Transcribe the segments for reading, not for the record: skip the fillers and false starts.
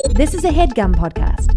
This is a HeadGum podcast.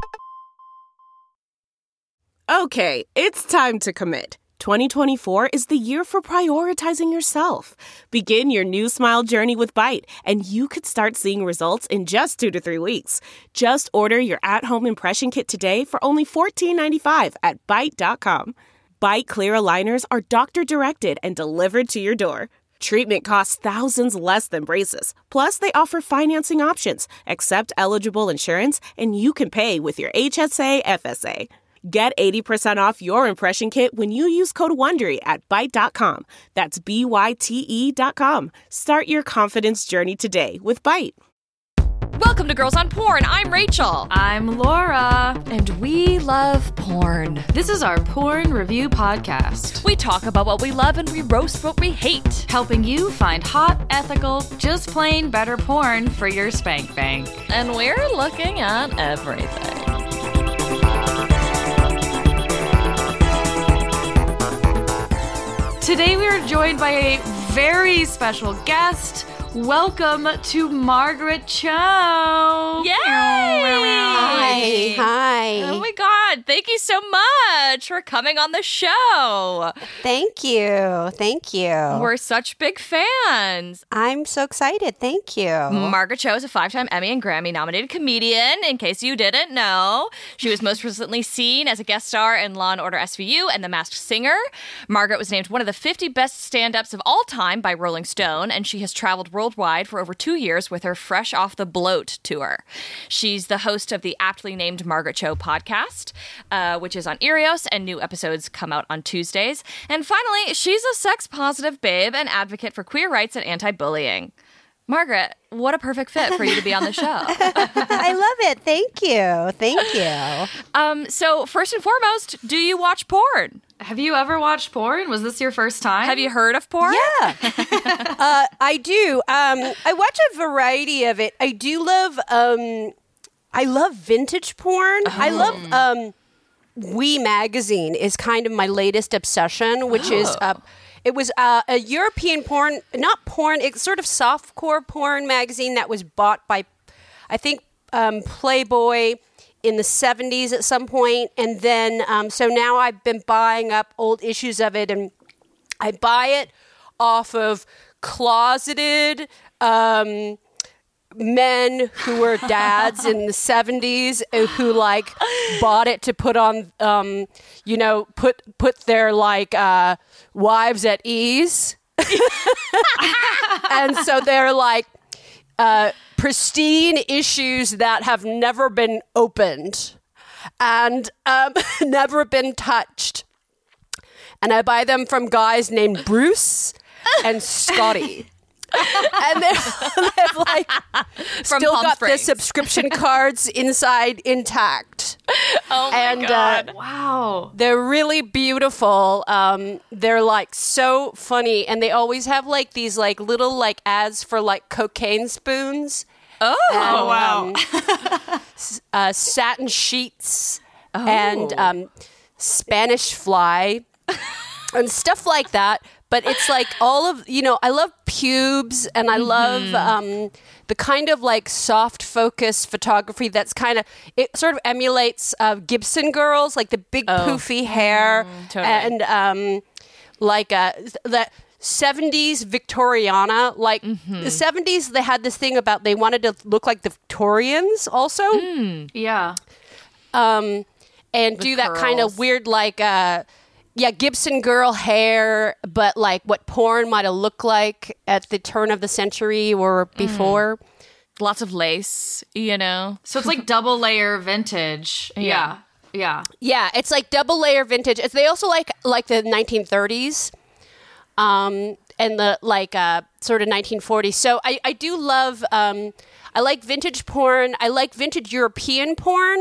Okay, it's time to commit. 2024 is the year for prioritizing yourself. Begin your new smile journey with Byte, and you could start seeing results in just 2 to 3 weeks. Just order your at-home impression kit today for only $14.95 at Byte.com. Byte Clear aligners are doctor-directed and delivered to your door. Treatment costs thousands less than braces. Plus, they offer financing options, accept eligible insurance, and you can pay with your HSA FSA. Get 80% off your impression kit when you use code WONDERY at Byte.com. That's BYTE.com. Start your confidence journey today with Byte. Welcome to Girls on Porn. I'm Rachel. I'm Laura. And we love porn. This is our porn review podcast. We talk about what we love and we roast what we hate. Helping you find hot, ethical, just plain better porn for your spank bank. And we're looking at everything. Today we are joined by a very special guest. Welcome to Margaret Cho. Yay! Hi. Oh my God. Thank you so much for coming on the show. Thank you. We're such big fans. I'm so excited. Thank you. Margaret Cho is a 5-time Emmy and Grammy nominated comedian, in case you didn't know. She was most recently seen as a guest star in Law & Order SVU and The Masked Singer. Margaret was named one of the 50 best stand-ups of all time by Rolling Stone, and she has traveled worldwide for over 2 years with her Fresh Off the Bloat tour. She's the host of the aptly named Margaret Cho podcast, which is on Earios, and new episodes come out on Tuesdays. And finally, she's a sex-positive babe and advocate for queer rights and anti-bullying. Margaret, what a perfect fit for you to be on the show. I love it. Thank you. So first and foremost, do you watch porn? Have you ever watched porn? Was this your first time? Have you heard of porn? Yeah. I do. I watch a variety of it. I do love, I love vintage porn. I love, We Magazine is kind of my latest obsession, which is, it was a European porn, not porn, it's sort of softcore porn magazine that was bought by, I think, Playboy in the 70s at some point. And then, so now I've been buying up old issues of it, and I buy it off of closeted men who were dads in the 70s who like bought it to put on, put their like wives at ease. And so they're like pristine issues that have never been opened and never been touched. And I buy them from guys named Bruce and Scotty. And they've like still Palm got Springs. the subscription cards inside intact. Oh my God. Wow. They're really beautiful. They're like so funny, and they always have like these like little like ads for like cocaine spoons. Oh, wow. Satin sheets and Spanish fly and stuff like that. But it's like all of, I love pubes, and I love the kind of like soft focus photography that's kind of, it sort of emulates Gibson girls, like the big poofy hair totally. and like that 70s Victoriana. Like the 70s, they had this thing about they wanted to look like the Victorians also. Yeah. And do that kind of weird like... Gibson girl hair, but like what porn might have looked like at the turn of the century or before. Lots of lace, So it's like double layer vintage. Yeah. Yeah, it's like double layer vintage. They also like the 1930s and the like sort of 1940s. So I do love, I like vintage porn. I like vintage European porn.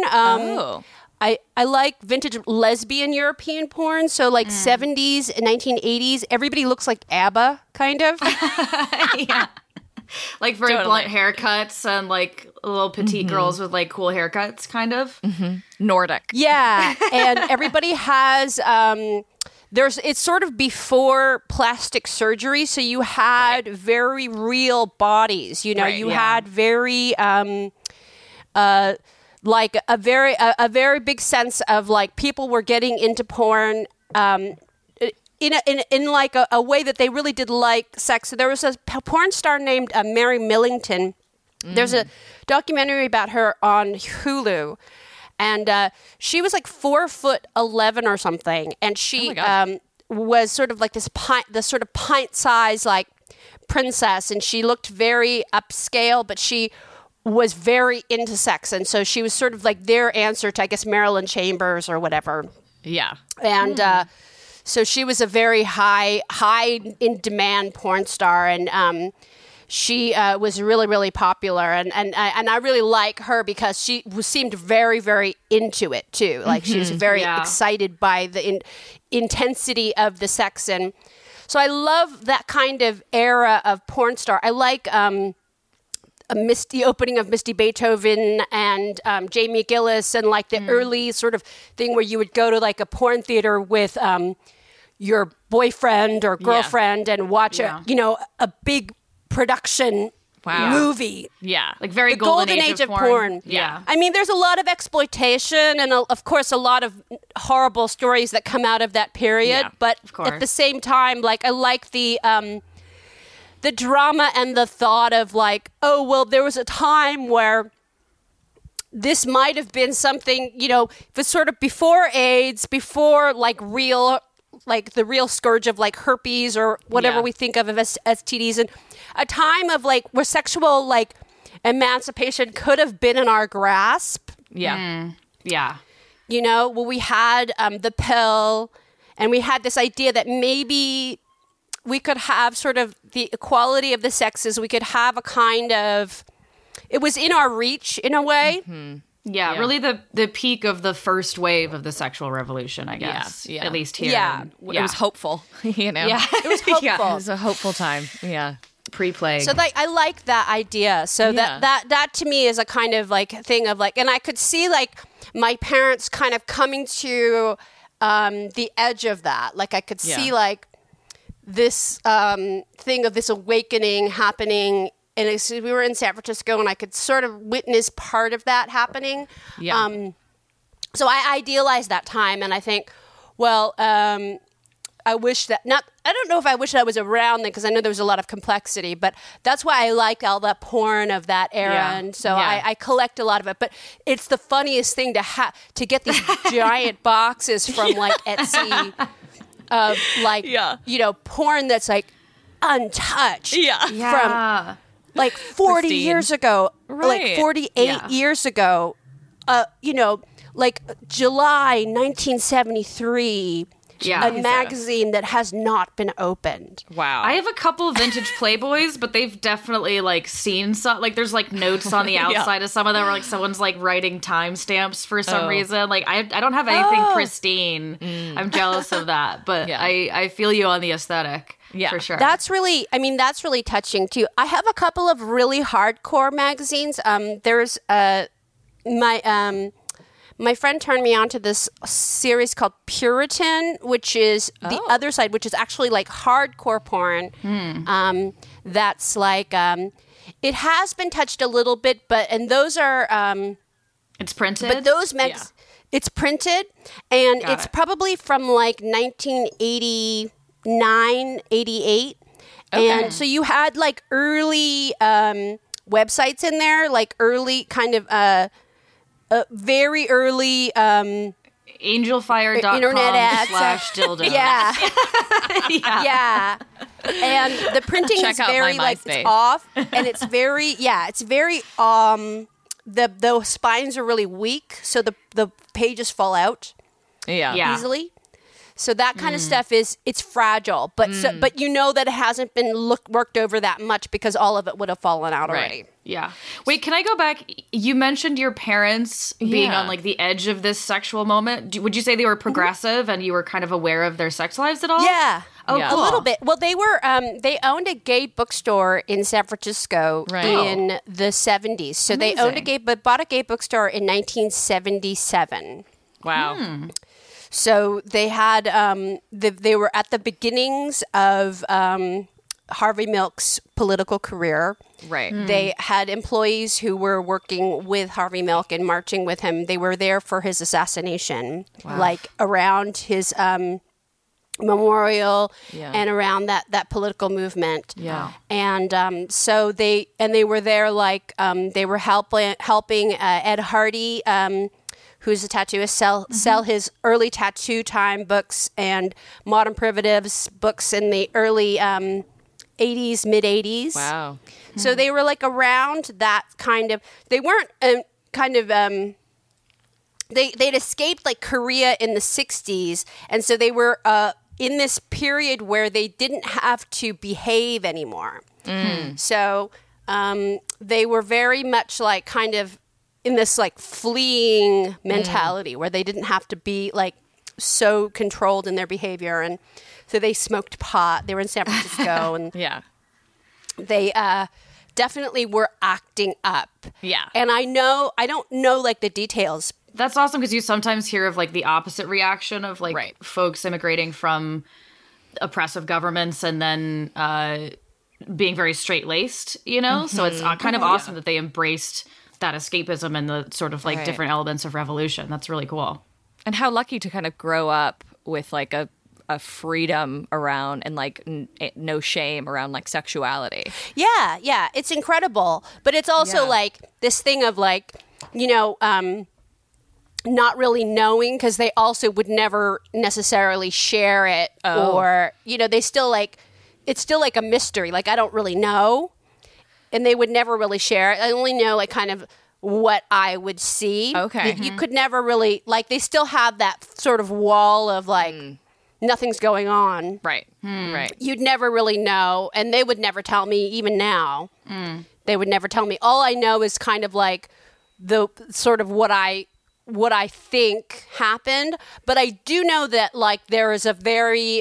I like vintage lesbian European porn. So like 70s and 1980s, everybody looks like ABBA, kind of. Yeah. Like very blunt haircuts and like little petite girls with like cool haircuts, kind of. Nordic. Yeah. And everybody has, it's sort of before plastic surgery. So you had very real bodies, you had very, like a very big sense of like people were getting into porn in like a way that they really did like sex. So there was a porn star named Mary Millington. There's a documentary about her on Hulu, and she was like 4'11" or something, and she was sort of like this sort of pint-sized like princess, and she looked very upscale, but she was very into sex, and so she was sort of like their answer to, I guess, Marilyn Chambers or whatever. Yeah. And so she was a very high in demand porn star, and she was really, really popular, and I really like her because she seemed very, very into it too. Like she was very excited by the intensity of the sex, and so I love that kind of era of porn star. I like the opening of Misty Beethoven and Jamie Gillis, and like the early sort of thing where you would go to like a porn theater with your boyfriend or girlfriend and watch a big production movie. Yeah. Like very the golden age of porn. Yeah. I mean, there's a lot of exploitation and, of course, a lot of horrible stories that come out of that period. Yeah, but of course. At the same time, like, I like the drama and the thought of like, oh, well, there was a time where this might have been something, it was sort of before AIDS, before like the real scourge of like herpes or whatever we think of as STDs, and a time of like where sexual like emancipation could have been in our grasp. Yeah. Yeah. Well, we had the pill, and we had this idea that maybe we could have sort of the equality of the sexes. We could have a kind of, it was in our reach in a way. Mm-hmm. Yeah, really the peak of the first wave of the sexual revolution, I guess. Yeah. At least here. Yeah. It was hopeful, Yeah. It was hopeful. It was a hopeful time. Yeah. Pre-plague. So like I like that idea. So that to me is a kind of like thing of like, and I could see like my parents kind of coming to the edge of that. Like I could see like this thing of this awakening happening. And we were in San Francisco, and I could sort of witness part of that happening. Yeah. So I idealized that time, and I think, well, I wish that I don't know if I wish I was around then, because I know there was a lot of complexity, but that's why I like all that porn of that era, and so I collect a lot of it. But it's the funniest thing to get these giant boxes from like Etsy of like porn that's like untouched from like 40 years ago, like 48 years ago, like July 1973, a magazine that has not been opened. Wow. I have a couple of vintage Playboys, but they've definitely like seen some, like there's like notes on the outside of some of them where like someone's like writing timestamps for some reason. Like I don't have anything pristine. I'm jealous of that, but I feel you on the aesthetic. Yeah, for sure. That's really touching too. I have a couple of really hardcore magazines. There's my friend turned me on to this series called Puritan, which is the other side, which is actually like hardcore porn. That's like it has been touched a little bit, and those are it's printed. But those it's printed, and it's probably from like 1989, 88. Okay. And so you had like early websites in there, like early kind of very early angelfire.com internet ads /dildo. Yeah. And the printing is very like it's off, and it's very the spines are really weak, so the pages fall out easily. So that kind of stuff it's fragile, but but you know that it hasn't been worked over that much because all of it would have fallen out already. Yeah. Wait, can I go back? You mentioned your parents being on like the edge of this sexual moment. Would you say they were progressive and you were kind of aware of their sex lives at all? Yeah. Oh, a little bit. Well, they were. They owned a gay bookstore in San Francisco in the 70s. So they bought a gay bookstore in 1977. Wow. So they had they were at the beginnings of Harvey Milk's political career. Right. They had employees who were working with Harvey Milk and marching with him. They were there for his assassination, like around his memorial and around that political movement. Yeah. And so they were there, like they were helping Ed Hardy, who's a tattooist, sell his early Tattoo Time books and Modern Primitives books in the early 80s, mid 80s. Wow. So they were like around that kind of. They weren't they'd escaped like Korea in the 60s, and so they were in this period where they didn't have to behave anymore. So they were very much like kind of in this like fleeing mentality where they didn't have to be like so controlled in their behavior. And so they smoked pot. They were in San Francisco and Yeah. they definitely were acting up. Yeah. And I don't know like the details. That's awesome because you sometimes hear of like the opposite reaction of like Right. folks immigrating from oppressive governments and then being very straight-laced, you know? So it's kind of awesome that they embraced that escapism and the sort of like Right. different elements of revolution. That's really cool. And how lucky to kind of grow up with like a freedom around and like no shame around like sexuality. Yeah, it's incredible. But it's also Yeah. like this thing of like, not really knowing because they also would never necessarily share it or, they still like, it's still like a mystery. Like, I don't really know. And they would never really share it. I only know like kind of what I would see. Okay. You could never really, like, they still have that sort of wall of like, nothing's going on. Right. Right. You'd never really know, and they would never tell me. Even now, they would never tell me. All I know is kind of like the sort of what I think happened. But I do know that like there is a very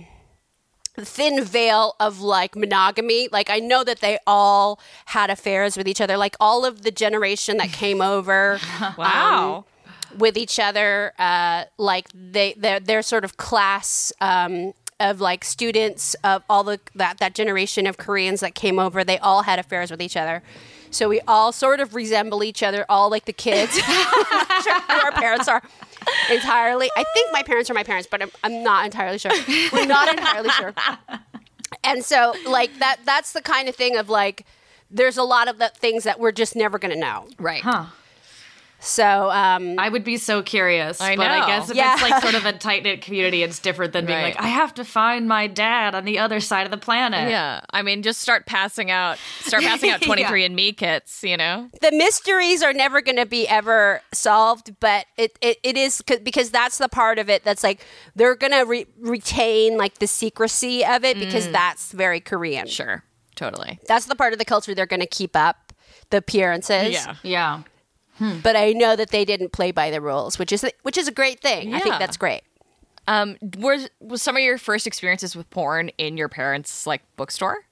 thin veil of like monogamy. Like I know that they all had affairs with each other. Like all of the generation that came over. Wow. With each other, like their sort of class of like students of all that generation of Koreans that came over, they all had affairs with each other. So we all sort of resemble each other, all like the kids. I'm not sure who our parents are entirely. I think my parents are my parents, but I'm not entirely sure. We're not entirely sure. And so like that's the kind of thing of like, there's a lot of the things that we're just never going to know. Right. Huh. So I would be so curious. I But know. I guess if Yeah. it's like sort of a tight-knit community, it's different than being Right. like, I have to find my dad on the other side of the planet. Yeah. I mean, just start passing out 23andMe kits, you know? the mysteries are never going to be ever solved, but it is because that's the part of it that's like they're going to retain like the secrecy of it because that's very Korean. Sure. Totally. That's the part of the culture they're going to keep up, the appearances. Yeah. Yeah. But I know that they didn't play by the rules, which is a great thing. I think Yeah. that's great. Was some of your first experiences with porn in your parents' like bookstore?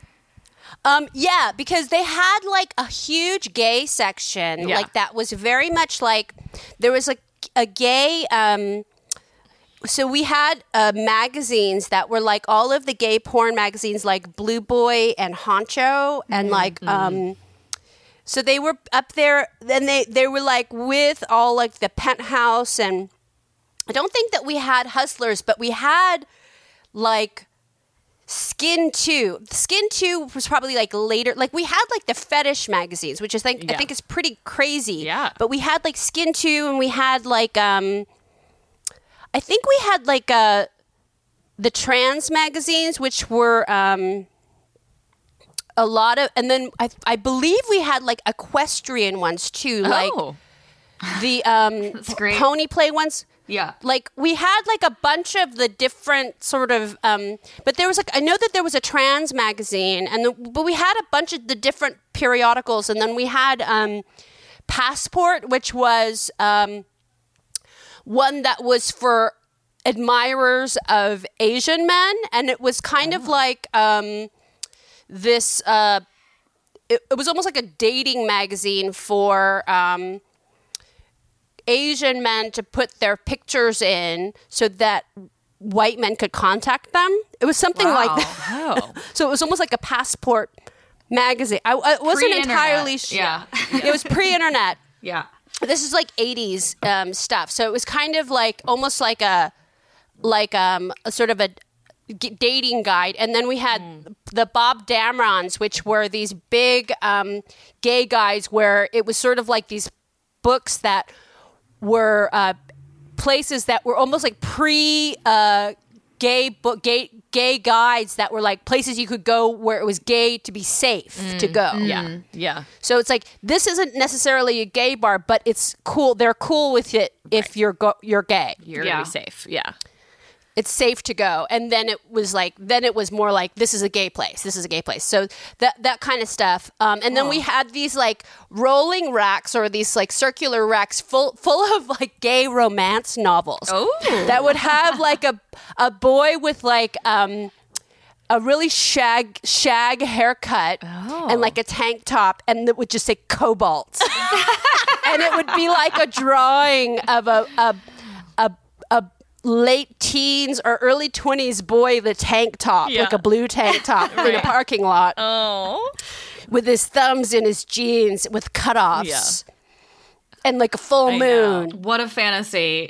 Yeah, because they had like a huge gay section, Yeah. like that was very much like there was like a gay. So we had magazines that were like all of the gay porn magazines, like Blue Boy and Honcho, and like so they were up there. Then they were like with all like the Penthouse, and I don't think that we had Hustlers, but we had like Skin 2. Skin 2 was probably like later. Like we had like the fetish magazines, which I think is pretty crazy. Yeah. But we had like Skin 2, and we had like I think we had like the trans magazines, which were a lot of, and then I believe we had like equestrian ones too, like Oh. the great. pony play ones. Yeah. Like we had like a bunch of the different sort of, but there was like, I know that there was a trans magazine, but we had a bunch of the different periodicals, and then we had Passport, which was one that was for admirers of Asian men, and it was kind of like this. It was almost like a dating magazine for Asian men to put their pictures in, so that white men could contact them. It was something like that. Oh. So it was almost like a passport magazine. I wasn't Pre-internet. entirely sure. Yeah. It was pre-internet. Yeah. This is like 80s stuff. So it was kind of like almost like a sort of a dating guide. And then we had the Bob Damerons, which were these big gay guys where it was sort of like these books that were places that were almost like gay guides that were like places you could go where it was gay to be safe to go. Yeah. So it's like, this isn't necessarily a gay bar, but it's cool. They're cool with it if you're gay. You're going to be safe. Yeah. It's safe to go. And then it was more like, this is a gay place. This is a gay place. So that kind of stuff. And then we had these like rolling racks or these like circular racks full of like gay romance novels. Oh. That would have like a boy with like a really shag haircut and like a tank top, and it would just say Cobalt. And it would be like a drawing of a late teens or early 20s boy with a tank top, like a blue tank top in a parking lot. Oh. With his thumbs in his jeans with cutoffs. And like a full moon. What a fantasy.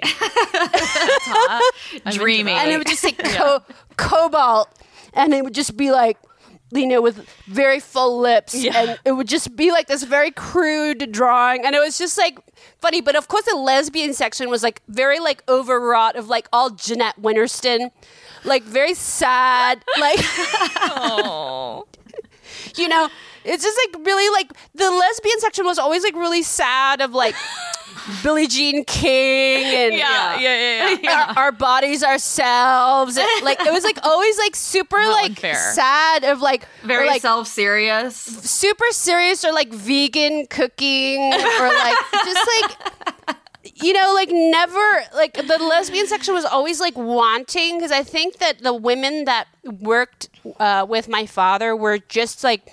Dreamy. And it would just say Cobalt. And it would just be like, with very full lips. Yeah. And it would just be like this very crude drawing. And it was just like funny. But of course the lesbian section was like very like overwrought of like all Jeanette Winterston. Like very sad. Like, Oh. It's just like really like the lesbian section was always like really sad of like Billie Jean King and our bodies ourselves. And, like it was like always like super like unfair. sad of like Very or, like, self-serious. super serious or like vegan cooking or like just like like never like the lesbian section was always like wanting, because I think that the women that worked with my father were just like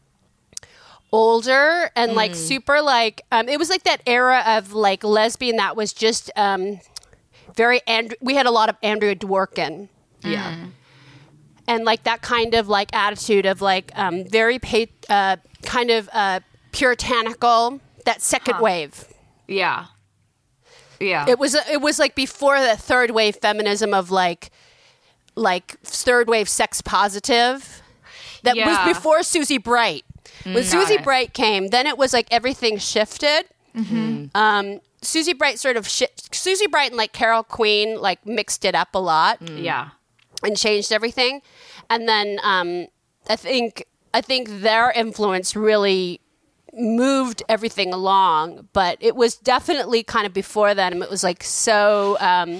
older and like super like it was like that era of like lesbian that was just very we had a lot of Andrea Dworkin and like that kind of like attitude of like very kind of puritanical, that second wave. Yeah. It was like before the third wave feminism of like third wave sex positive that was before Susie Bright. When Susie Bright came, then it was like everything shifted. Mm-hmm. Susie Bright Susie Bright and like Carol Queen like mixed it up a lot. Yeah. And changed everything. And then I think their influence really moved everything along, but it was definitely kind of before then. It was like so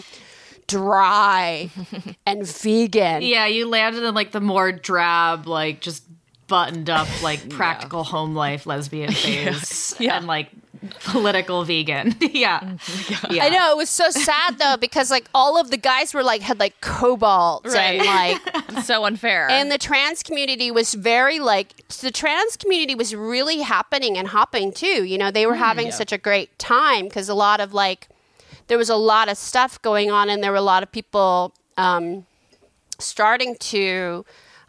dry and vegan. Yeah, you landed in like the more drab, like just buttoned up, like practical home life lesbian phase and like political vegan. Yeah. I know, it was so sad though, because like all of the guys were like had like cobalt and like It's so unfair. and the trans community was very like the trans community was really happening and hopping too. They were having such a great time because a lot of like there was a lot of stuff going on, and there were a lot of people starting to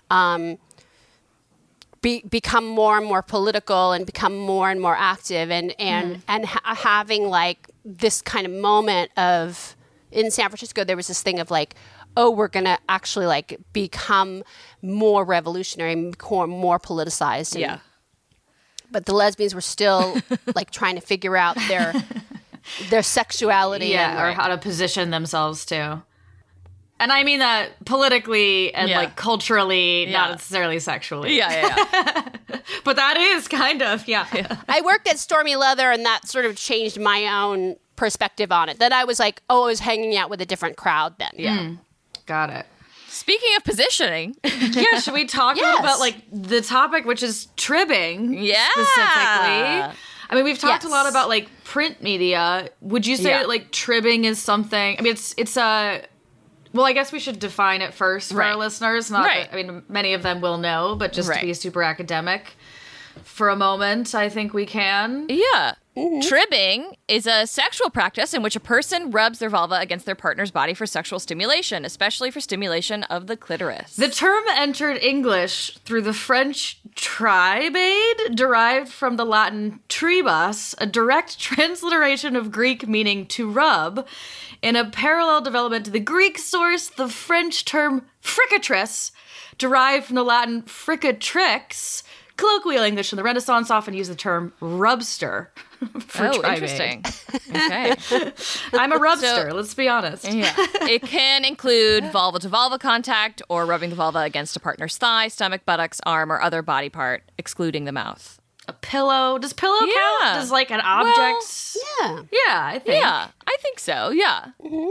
become more and more political and become more and more active and having like this kind of moment of in San Francisco, there was this thing of like, oh, we're going to actually like become more revolutionary, more politicized. And, but the lesbians were still like trying to figure out their sexuality or how to position themselves too. And I mean that politically and like culturally, not necessarily sexually. But that is kind of, I worked at Stormy Leather, and that sort of changed my own perspective on it. Then I was like, I was hanging out with a different crowd then. Got it. Speaking of positioning, Should we talk about like the topic, which is tribbing specifically? I mean, we've talked a lot about like print media. Would you say that like tribbing is something? I mean, it's well, I guess we should define it first for our listeners. Not that, I mean, many of them will know, but just to be super academic for a moment, I think we can. Yeah. Tribbing is a sexual practice in which a person rubs their vulva against their partner's body for sexual stimulation, especially for stimulation of the clitoris. The term entered English through the French tribade, derived from the Latin tribus, a direct transliteration of Greek meaning to rub. In a parallel development to the Greek source, the French term fricatrice, derived from the Latin fricatrix. Colloquial English in the Renaissance often used the term rubster for tribade. Interesting. Okay. I'm a rubster, let's be honest. Yeah. It can include vulva-to-vulva contact or rubbing the vulva against a partner's thigh, stomach, buttocks, arm, or other body part, excluding the mouth. A pillow. Does pillow count? Does like an object? Yeah. Yeah, I think. Yeah, I think so. Yeah.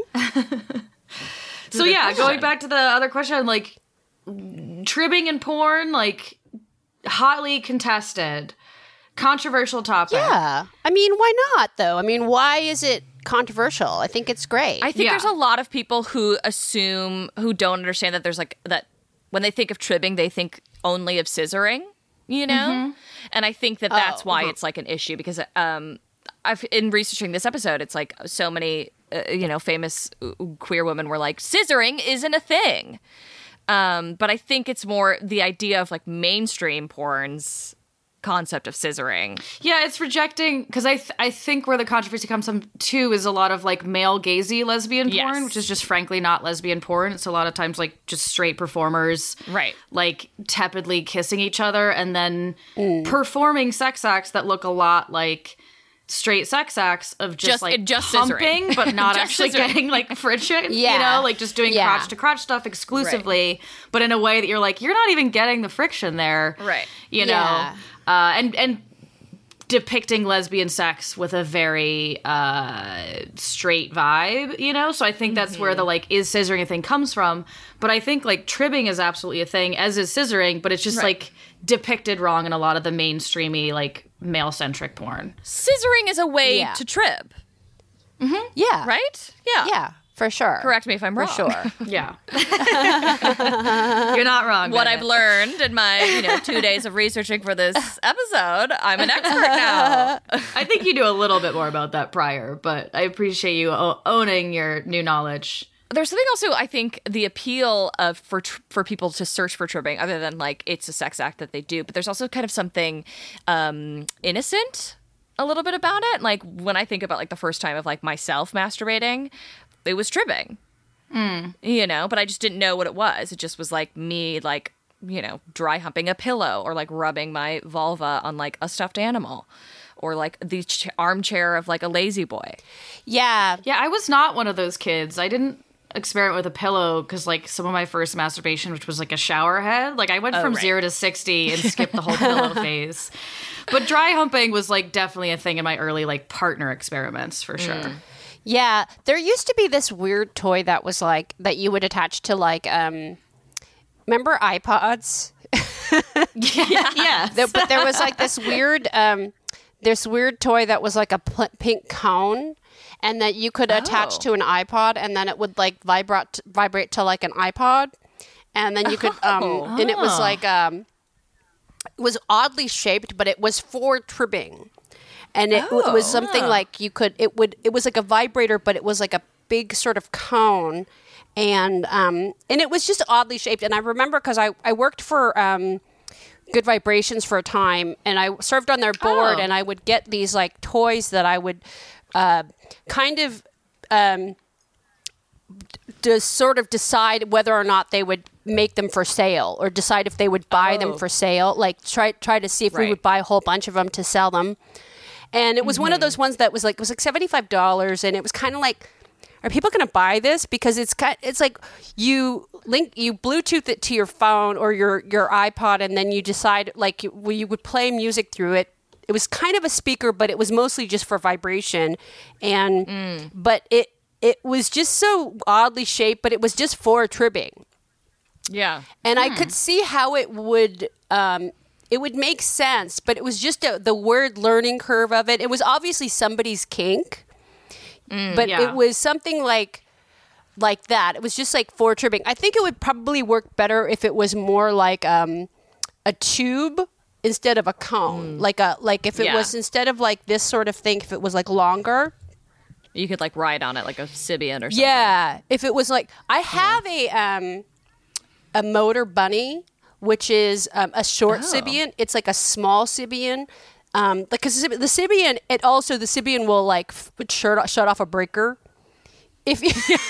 So yeah, going back to the other question, like tribbing in porn, like hotly contested, controversial topic. Yeah. I mean, why not, though? I mean, why is it controversial? I think it's great. I think there's a lot of people who don't understand that there's like that when they think of tribbing, they think only of scissoring, you know? And I think that that's why it's like an issue because in researching this episode, it's like so many, famous queer women were like, scissoring isn't a thing. But I think it's more the idea of like mainstream porn's concept of scissoring. Yeah, it's rejecting because I think where the controversy comes from too is a lot of like male gazy lesbian porn, which is just frankly not lesbian porn. It's a lot of times like just straight performers, right? Like tepidly kissing each other and then performing sex acts that look a lot like straight sex acts of just pumping, but not actually getting like friction. Yeah. Like just doing crotch to crotch stuff exclusively, but in a way that you're like, you're not even getting the friction there. Right. You know? And depicting lesbian sex with a very straight vibe, So I think that's where the like, is scissoring a thing comes from. But I think like tribbing is absolutely a thing, as is scissoring, but it's just like depicted wrong in a lot of the mainstreamy like male-centric porn. Scissoring is a way to trib. Yeah. Right? Yeah. Yeah, for sure. Correct me if I'm wrong. For sure. Yeah. You're not wrong. What I've learned in my 2 days of researching for this episode, I'm an expert now. I think you knew a little bit more about that prior, but I appreciate you owning your new knowledge. There's something also, I think, the appeal of for people to search for tribbing, other than like it's a sex act that they do, but there's also kind of something innocent a little bit about it. Like when I think about like the first time of like myself masturbating, it was tribbing, but I just didn't know what it was. It just was like me like, dry humping a pillow or like rubbing my vulva on like a stuffed animal. Or like the armchair of like a lazy boy. Yeah. Yeah, I was not one of those kids. I didn't experiment with a pillow because like some of my first masturbation, which was like a shower head, like I went from 0 to 60 and skipped the whole pillow phase. But dry humping was like definitely a thing in my early like partner experiments for sure. Yeah, there used to be this weird toy that was like that you would attach to like remember iPods? Yeah. But there was like this weird toy that was like a pink cone, and that you could attach to an iPod, and then it would like vibrate to like an iPod, and then you could and it was like it was oddly shaped, but it was for tribbing, and it was something like you could it was like a vibrator, but it was like a big sort of cone, and it was just oddly shaped. And I remember because I worked for Good Vibrations for a time, and I served on their board, and I would get these like toys that I would kind of sort of decide whether or not they would make them for sale, or decide if they would buy them for sale, like try to see if we would buy a whole bunch of them to sell them. And it was one of those ones that was like, it was like $75, and it was kind of like, are people going to buy this? Because it's like you Bluetooth it to your phone or your iPod, and then you decide like you would play music through it. It was kind of a speaker, but it was mostly just for vibration, and but it was just so oddly shaped, but it was just for tribbing. Yeah, and I could see how it would make sense, but it was just the word learning curve of it. It was obviously somebody's kink. But it was something like that. It was just like for tribbing. I think it would probably work better if it was more like a tube instead of a cone, like if it was instead of like this sort of thing, if it was like longer. You could like ride on it like a Sibian or something. Yeah, if it was like I have a motor bunny, which is a short Sibian. It's like a small Sibian. Because the Sibian, the Sibian will like shut off a breaker. If you, the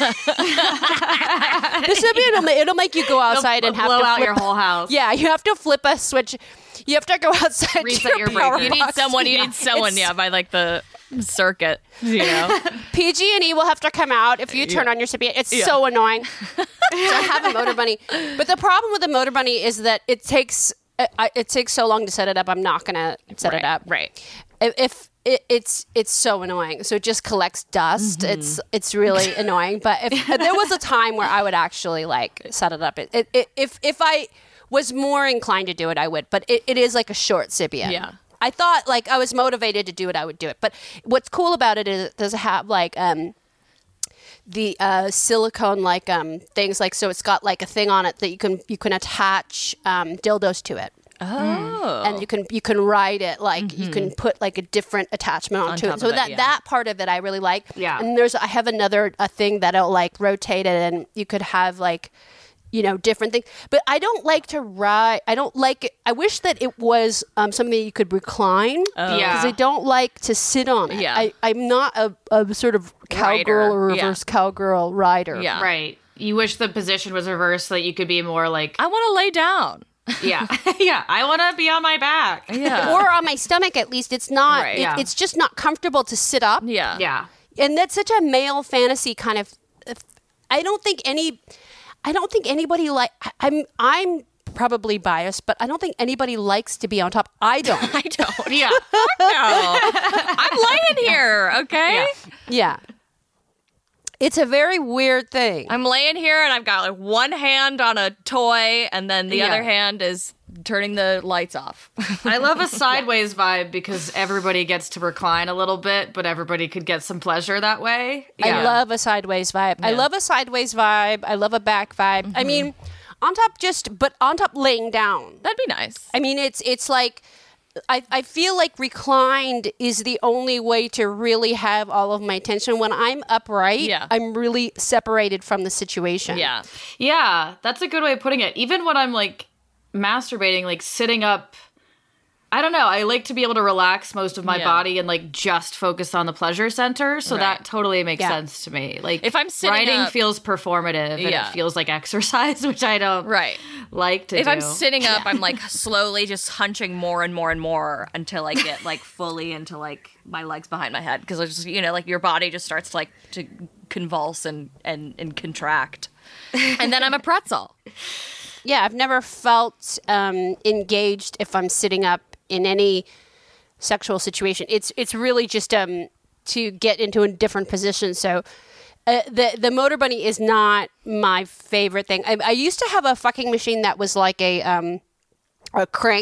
Sibian, it'll make you go outside and have blow to out flip, your whole house. Yeah, you have to flip a switch. You have to go outside. Reset your power breaker. You need someone. You need someone. Yeah, by like the circuit. You know, PG&E will have to come out if you turn on your Sibian. It's so annoying. So I have a motor bunny, but the problem with the motor bunny is that it takes so long to set it up. I'm not gonna set it up. Right. If it's so annoying. So it just collects dust. It's really annoying. But if there was a time where I would actually like set it up, if I was more inclined to do it, I would. But it is like a short Sibian. Yeah. I thought like I was motivated to do it, I would do it. But what's cool about it is it does have like the silicone like things like, so it's got like a thing on it that you can attach dildos to it. Oh. And you can ride it like you can put like a different attachment onto top it. So of it, that part of it I really like. Yeah. And I have a thing that'll like rotate it, and you could have like, you know, different things. But I don't like to ride. I don't like it. I wish that it was something that you could recline. Because I don't like to sit on it. Yeah. I'm not a sort of cowgirl or reverse cowgirl rider. Yeah. Right. You wish the position was reversed so that you could be more like, I want to lay down. yeah, yeah. I want to be on my back. Yeah. Or on my stomach, at least. It's not. Right. Yeah. It's just not comfortable to sit up. Yeah. Yeah. And that's such a male fantasy kind of. I don't think anybody like. I'm probably biased, but I don't think anybody likes to be on top. I don't. I don't. Yeah. No. I'm laying here. Okay. Yeah. It's a very weird thing. I'm laying here and I've got like one hand on a toy and then the Yeah. other hand is turning the lights off. I love a sideways vibe because everybody gets to recline a little bit, but everybody could get some pleasure that way. I love a sideways vibe. I love a sideways vibe. I love a back vibe. I mean, on top laying down. That'd be nice. I mean, it's like, I feel like reclined is the only way to really have all of my attention. When I'm upright, I'm really separated from the situation. Yeah. Yeah, that's a good way of putting it. Even when I'm like masturbating, like sitting up, I don't know. I like to be able to relax most of my body and like just focus on the pleasure center. So that totally makes sense to me. Like if I'm sitting writing up, feels performative and it feels like exercise, which I don't like to do. If I'm sitting up, I'm like slowly just hunching more and more and more until I get like fully into like my legs behind my head. Because I just, you know, like your body just starts like to convulse and contract. And then I'm a pretzel. Yeah, I've never felt engaged if I'm sitting up in any sexual situation. It's really just to get into a different position. So the motor bunny is not my favorite thing. I used to have a fucking machine that was like a crank.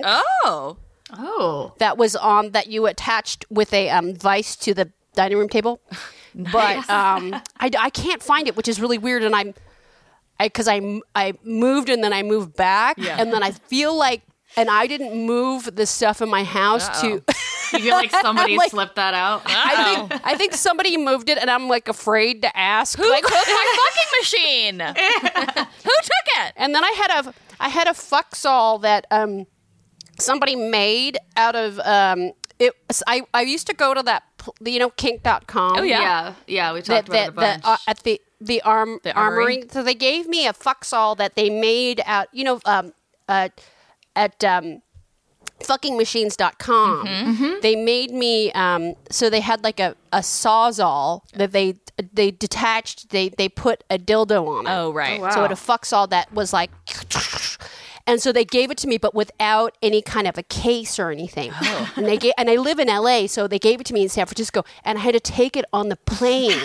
Oh. That was on that you attached with a vice to the dining room table. Nice. But I can't find it, which is really weird. And because I moved and then I moved back, and then I feel like, and I didn't move the stuff in my house to. You feel like somebody like, slipped that out? I think somebody moved it, and I'm like afraid to ask. Who like, took my fucking machine? Who took it? And then I had a fucksol that somebody made out of it. I used to go to that, you know, kink.com. Oh yeah, yeah. We talked about it a bunch. At the armory. So they gave me a fucksol that they made out, you know, at fuckingmachines.com. They made me so they had like a sawzall that they detached, they put a dildo on it. Oh right. Oh, wow. So it a fucksol that was like, and so they gave it to me, but without any kind of a case or anything. Oh. And I live in LA, so they gave it to me in San Francisco, and I had to take it on the plane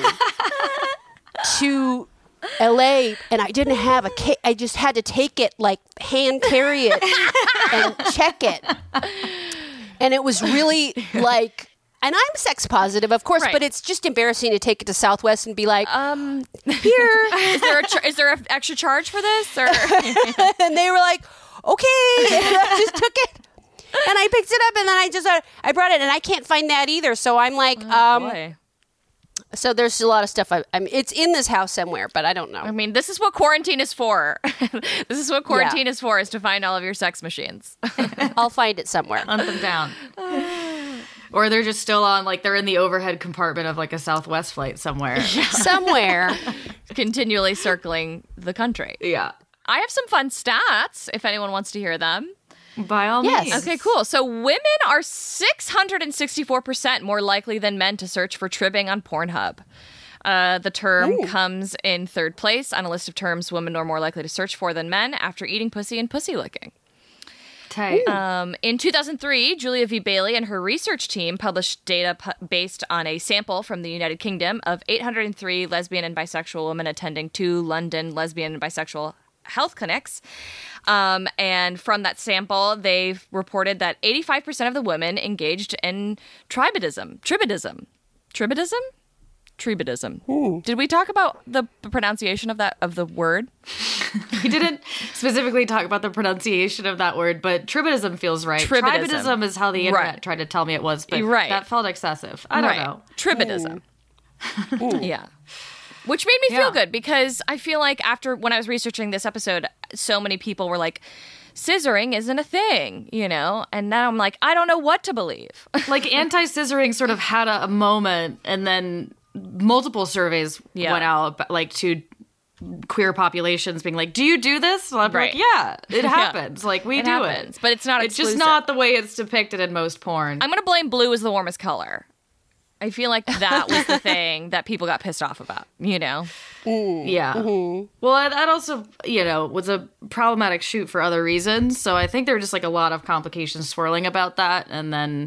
to LA, and I didn't have a case. I just had to take it, like hand carry it and check it. And it was really like, and I'm sex positive, of course, but it's just embarrassing to take it to Southwest and be like, here. Is there an extra charge for this? Or? And they were like, okay. And I just took it. And I picked it up, and then I brought it, and I can't find that either. So I'm like, Boy. so there's a lot of stuff. It's in this house somewhere, but I don't know. I mean, this is what quarantine is for. This is what quarantine is for, is to find all of your sex machines. I'll find it somewhere. Hunt them down. Or they're just still on, like, they're in the overhead compartment of, like, a Southwest flight somewhere. Somewhere. Continually circling the country. Yeah. I have some fun stats, if anyone wants to hear them. By all Yes. means. Okay, cool. So women are 664% more likely than men to search for tribbing on Pornhub. The term comes in third place on a list of terms women are more likely to search for than men after eating pussy and pussy licking. Tight. In 2003, Julia V. Bailey and her research team published data based on a sample from the United Kingdom of 803 lesbian and bisexual women attending 2 London lesbian and bisexual health clinics. And from that sample, they've reported that 85% of the women engaged in tribadism. Did we talk about the pronunciation of the word? We didn't specifically talk about the pronunciation of that word, but tribadism feels right. Tribadism is how the internet tried to tell me it was, but that felt excessive. I don't know. Tribadism. Yeah. Which made me feel good, because I feel like when I was researching this episode, so many people were like, scissoring isn't a thing, you know? And now I'm like, I don't know what to believe. Like, anti-scissoring sort of had a moment, and then multiple surveys went out, like, to queer populations being like, do you do this? And I'm like, yeah, it happens. Like, we do it. But it's not It's exclusive. just not the way it's depicted in most porn. I'm going to blame blue as the warmest color. I feel like that was the thing that people got pissed off about, you know? Yeah. Mm-hmm. Well, that also, was a problematic shoot for other reasons. So I think there were just, like, a lot of complications swirling about that. And then,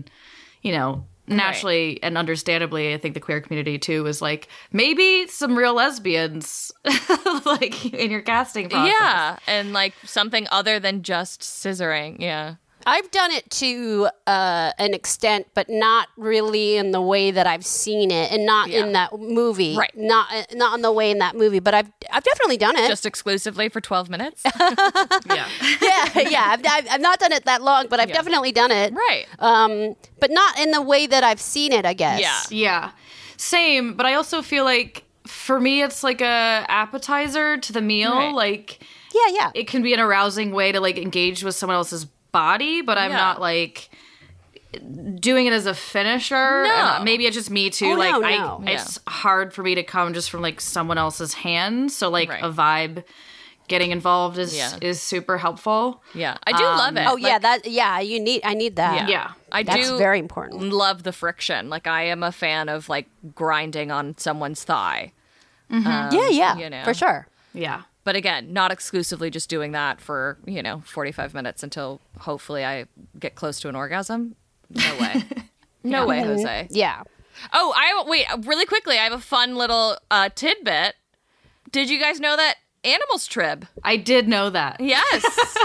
naturally and understandably, I think the queer community, too, was like, maybe some real lesbians, like, in your casting process. Yeah, and, like, something other than just scissoring, yeah. I've done it to an extent, but not really in the way that I've seen it, and not in that movie. Right. Not in the way in that movie, but I've definitely done it. Just exclusively for 12 minutes? Yeah. yeah. I've not done it that long, but I've definitely done it. Right. But not in the way that I've seen it, I guess. Yeah. Yeah. Same, but I also feel like, for me, it's like a appetizer to the meal. Right. Like, Yeah. it can be an arousing way to, like, engage with someone else's body, but I'm not, like, doing it as a finisher. No. And maybe it's just me too. Oh, like, no. it's hard for me to come just from, like, someone else's hands. So, like, a vibe getting involved is super helpful. Yeah. I do love it. Oh, yeah. I need that. Yeah. That's very important. Love the friction. Like, I am a fan of, like, grinding on someone's thigh. Yeah. For sure. Yeah. But again, not exclusively just doing that for, 45 minutes until hopefully I get close to an orgasm. No way. No way, Jose. Yeah. Oh, wait, really quickly, I have a fun little tidbit. Did you guys know that animals trib? I did know that. Yes.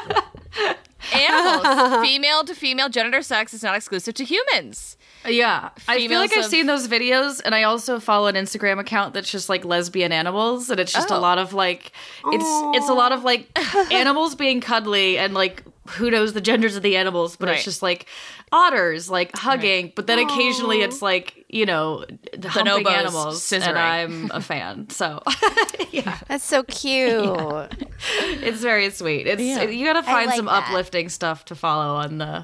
Animals, female to female gender sex is not exclusive to humans. Yeah. I feel like I've of- seen those videos, and I also follow an Instagram account that's just, like, lesbian animals, and it's just a lot of, like, it's a lot of, like, animals being cuddly, and, like, who knows the genders of the animals, but it's just, like, otters, like, hugging, but then occasionally it's, like, humping bonobos animals, scissoring. and I'm a fan, so, yeah. That's so cute. It's very sweet. You gotta find like some that. uplifting stuff to follow on the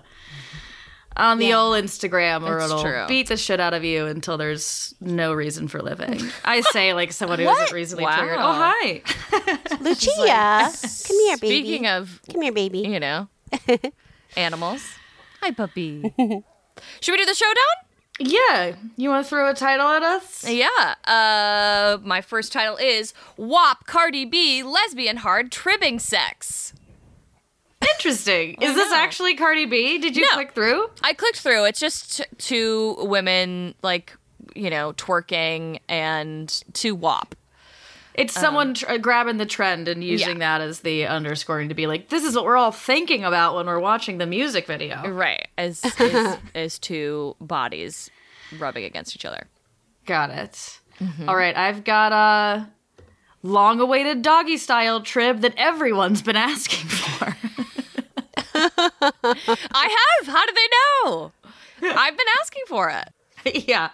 old Instagram, or It's it'll true. beat the shit out of you until there's no reason for living. I say, like, someone who isn't recently Wow. triggered. Oh, hi. Lucia, come here, baby. Speaking of, Come here, baby. animals. Hi, puppy. Should we do the showdown? Yeah. You want to throw a title at us? Yeah. My first title is WAP Cardi B Lesbian Hard Tribbing Sex. Interesting. Is this actually Cardi B? Did you No. click through? I clicked through. It's just two women, like, twerking and to WAP. It's someone grabbing the trend and using that as the underscoring to be like, this is what we're all thinking about when we're watching the music video. Right. As two bodies rubbing against each other. Got it. All right, I've got a long-awaited doggy style trib that everyone's been asking for. I have. How did they know? I've been asking for it. Yeah.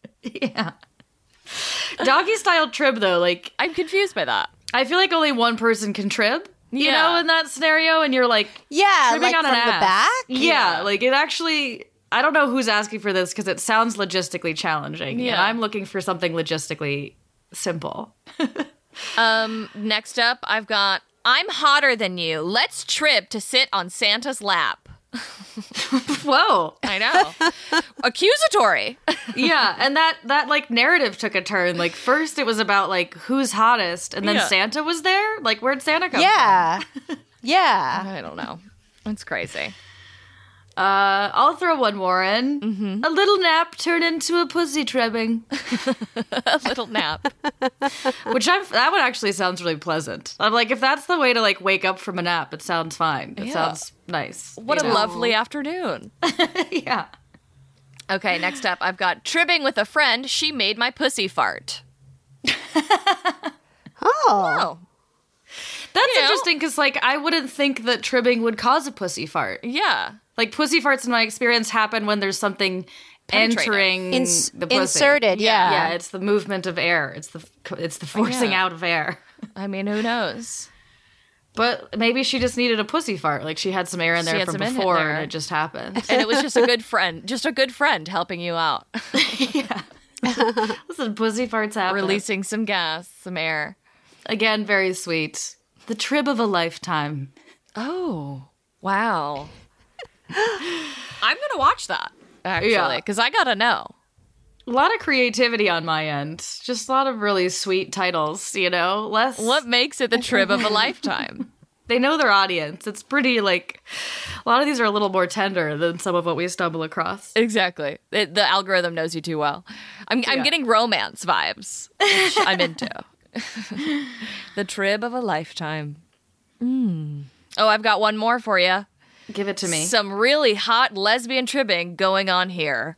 Doggy style trib, though, like, I'm confused by that. I feel like only one person can trib, you know, in that scenario, and you're like, Yeah, tribbing like on from an the ass. back? Yeah, like it actually, I don't know who's asking for this because it sounds logistically challenging. Yeah. And I'm looking for something logistically simple. Next up, I've got, I'm hotter than you. Let's trip to sit on Santa's lap. Whoa. I know. Accusatory. Yeah, and that like narrative took a turn. Like first it was about like who's hottest, and then Santa was there. Like where'd Santa come from? Yeah. I don't know. It's crazy. I'll throw one more in. A little nap turned into a pussy tribbing. A little nap. That one actually sounds really pleasant. I'm like, if that's the way to like wake up from a nap, it sounds fine. It sounds nice. What a lovely afternoon. Yeah. Okay, next up, I've got tribbing with a friend. She made my pussy fart. Oh. That's interesting because, like, I wouldn't think that tribbing would cause a pussy fart. Yeah. Like, pussy farts, in my experience, happen when there's something entering the pussy. Inserted, yeah. Yeah, it's the movement of air. It's the forcing out of air. I mean, who knows? But maybe she just needed a pussy fart. Like, she had some air in there from before, and it just happened. And it was just a good friend helping you out. Yeah. Listen, pussy farts happen. Releasing some gas, some air. Again, very sweet. The trib of a lifetime. Oh, wow. I'm going to watch that, actually, because I got to know. A lot of creativity on my end. Just a lot of really sweet titles, you know? What makes it the trib of a lifetime? They know their audience. It's pretty, like, a lot of these are a little more tender than some of what we stumble across. Exactly. The algorithm knows you too well. I'm getting romance vibes, which I'm into. The trib of a lifetime. Oh, I've got one more for you. Give it to me. Some really hot lesbian tribbing going on here.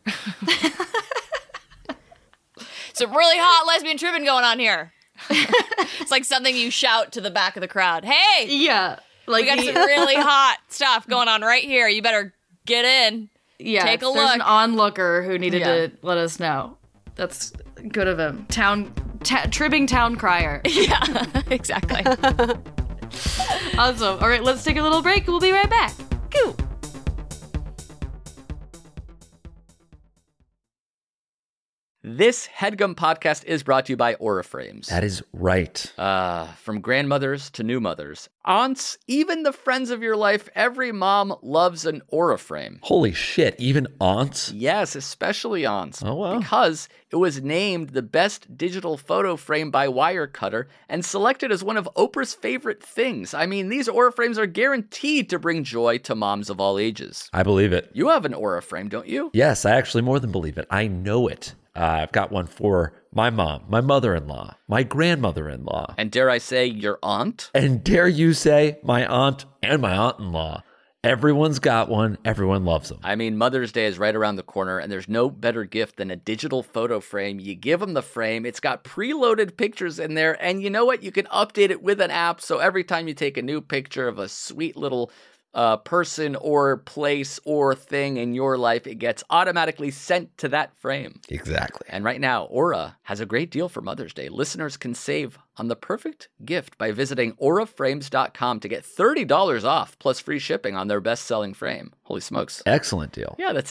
Some really hot lesbian tribbing going on here. It's like something you shout to the back of the crowd. Hey! Yeah. Like we got some really hot stuff going on right here. You better get in. Yeah. Take a look. There's an onlooker who needed to let us know. That's good of him. Tribbing town crier. Yeah, exactly. Awesome. All right, let's take a little break. We'll be right back. Goo. This HeadGum podcast is brought to you by Aura Frames. That is right. From grandmothers to new mothers, aunts, even the friends of your life, every mom loves an Aura Frame. Holy shit, even aunts? Yes, especially aunts. Oh, wow. Because it was named the best digital photo frame by Wirecutter and selected as one of Oprah's favorite things. I mean, these Aura Frames are guaranteed to bring joy to moms of all ages. I believe it. You have an Aura Frame, don't you? Yes, I actually more than believe it. I know it. I've got one for my mom, my mother-in-law, my grandmother-in-law. And dare I say, your aunt? And dare you say, my aunt and my aunt-in-law. Everyone's got one. Everyone loves them. I mean, Mother's Day is right around the corner, and there's no better gift than a digital photo frame. You give them the frame. It's got preloaded pictures in there, and you know what? You can update it with an app, so every time you take a new picture of a sweet little person or place or thing in your life, it gets automatically sent to that frame. Exactly. And right now, Aura has a great deal for Mother's Day. Listeners can save on the perfect gift by visiting auraframes.com to get $30 off plus free shipping on their best-selling frame. Holy smokes. Excellent deal. Yeah, that's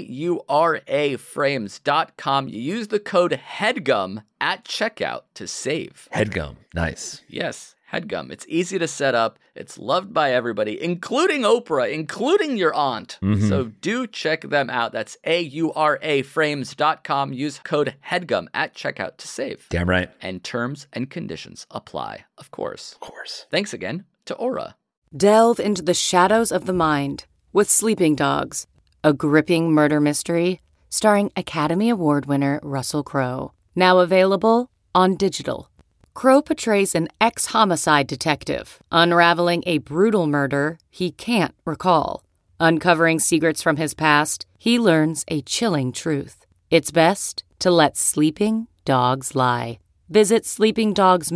auraframes.com. You use the code HEADGUM at checkout to save. HeadGum. Nice. Yes. HeadGum. It's easy to set up. It's loved by everybody, including Oprah, including your aunt. Mm-hmm. So do check them out. That's auraframes.com. Use code HEADGUM at checkout to save. Damn right. And terms and conditions apply, of course. Of course. Thanks again to Aura. Delve into the shadows of the mind with Sleeping Dogs, a gripping murder mystery starring Academy Award winner Russell Crowe. Now available on digital. Crowe portrays an ex-homicide detective unraveling a brutal murder he can't recall. Uncovering secrets from his past, he learns a chilling truth. It's best to let sleeping dogs lie. Visit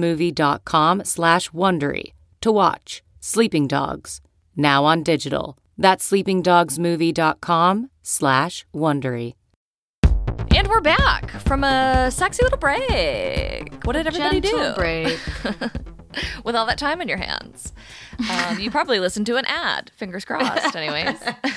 sleepingdogsmovie.com/Wondery to watch Sleeping Dogs, now on digital. That's sleepingdogsmovie.com/Wondery. And we're back from a sexy little break. What did everybody Gentle do? break. With all that time in your hands. You probably listened to an ad. Fingers crossed, anyways.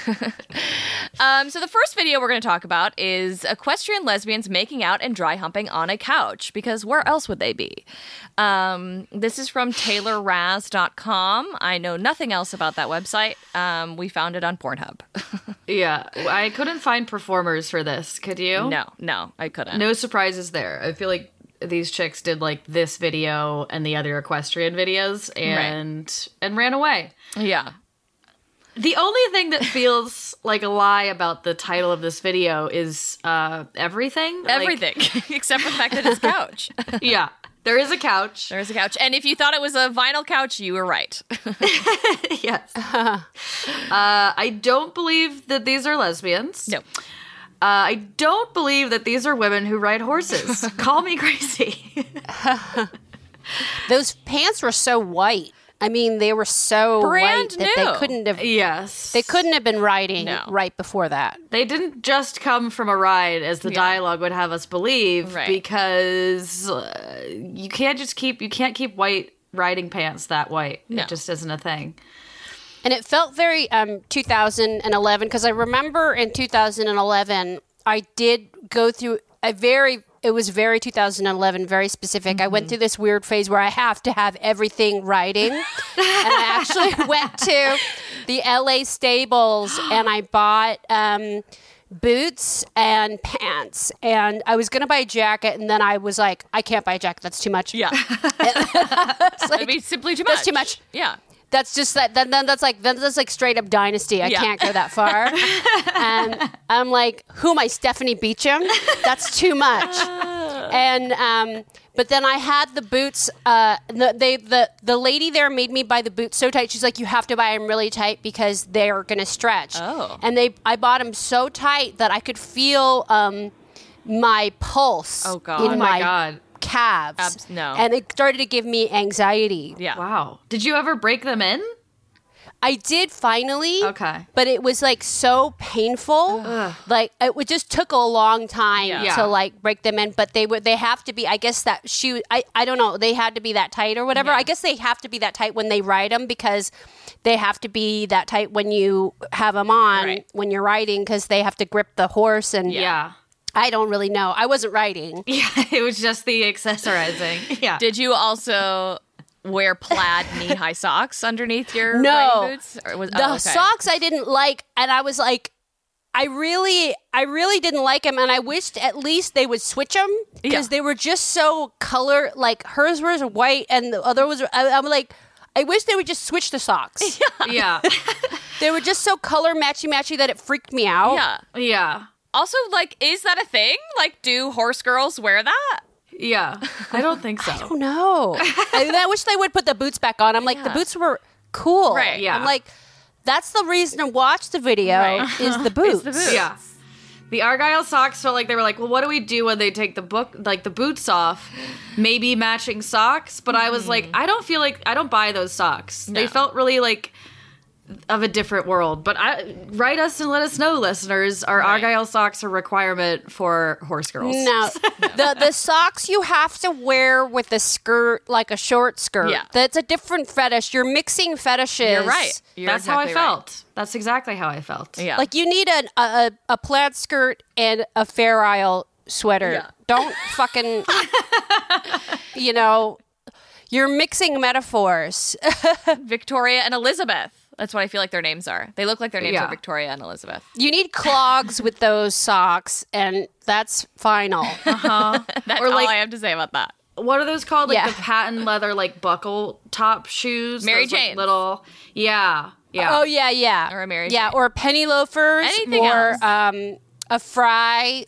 So the first video we're going to talk about is equestrian lesbians making out and dry humping on a couch, because where else would they be? This is from TaylorRaz.com. I know nothing else about that website. We found it on Pornhub. Yeah, I couldn't find performers for this. Could you? No, I couldn't. No surprises there. I feel like these chicks did like this video and the other equestrian videos and ran away. Yeah. The only thing that feels like a lie about the title of this video is everything. Everything, except for the fact that it's a couch. Yeah, there is a couch. There is a couch. And if you thought it was a vinyl couch, you were right. Yes. I don't believe that these are lesbians. No. I don't believe that these are women who ride horses. Call me crazy. Those pants were so white. I mean, they were so Brand white that new. they couldn't have. Yes. They couldn't have been riding No. right before that. They didn't just come from a ride, as the dialogue would have us believe, Right. because you can't keep white riding pants that white. No. It just isn't a thing. And it felt very 2011, because I remember in 2011, I did go through it was very 2011, very specific. I went through this weird phase where I have to have everything riding. And I actually went to the LA Stables and I bought boots and pants. And I was going to buy a jacket, and then I was like, I can't buy a jacket. That's too much. Yeah. It's like, It'd be simply too much. that's too much. Yeah. That's just that. Then that's like straight up Dynasty. I Yeah. can't go that far. And I'm like, who am I, Stephanie Beacham? That's too much. And but then I had the boots. The lady there made me buy the boots so tight. She's like, you have to buy them really tight because they're gonna stretch. Oh. And I bought them so tight that I could feel my pulse. Oh, God. In Oh, my God. calves. No. And it started to give me anxiety. Yeah. Wow. Did you ever break them in? I did finally. Okay. But it was like so painful. Like it just took a long time Yeah. to like break them in. But they have to be, I guess that shoe, I don't know, they had to be that tight or whatever. Yeah. I guess they have to be that tight when they ride them, because they have to be that tight when you have them on Right. when you're riding, because they have to grip the horse. And Yeah. I don't really know. I wasn't riding. Yeah, it was just the accessorizing. Yeah. Did you also wear plaid knee-high socks underneath your No. riding boots? Or was, The okay. socks I didn't like, and I was like, I really didn't like them, and I wished at least they would switch them, because Yeah. they were just so color. Like hers was white, and the other was. I'm like, I wish they would just switch the socks. Yeah. They were just so color matchy that it freaked me out. Yeah. Yeah. Also, like, is that a thing? Like, do horse girls wear that? Yeah. I don't think so. Oh no! I wish they would put the boots back on. I'm like, the boots were cool. Right, yeah. I'm like, that's the reason to watch the video. Right. Is the boots. It's the boots. Yeah. The Argyle socks felt like they were like, well, what do we do when they take the boots off? Maybe matching socks. But I was like, I don't buy those socks. They felt really like of a different world. But write us and let us know, listeners. Are Argyle socks a requirement for horse girls? No, the socks you have to wear with a skirt, like a short skirt. Yeah. That's a different fetish. You're mixing fetishes. You're right. You're That's how I exactly right. felt. That's exactly how I felt. Yeah. Like you need a plaid skirt and a Fair Isle sweater. Yeah. Don't fucking, you're mixing metaphors. Victoria and Elizabeth. That's what I feel like their names are. They look like their names Yeah. are Victoria and Elizabeth. You need clogs with those socks, and that's final. That's Or all like- I have to say about that. What are those called? Like Yeah. the patent leather, like buckle top shoes? Mary Those, like, Jane's. little, yeah. Oh yeah. Or a Mary Yeah, Jane. or penny loafers, Anything or else. a fry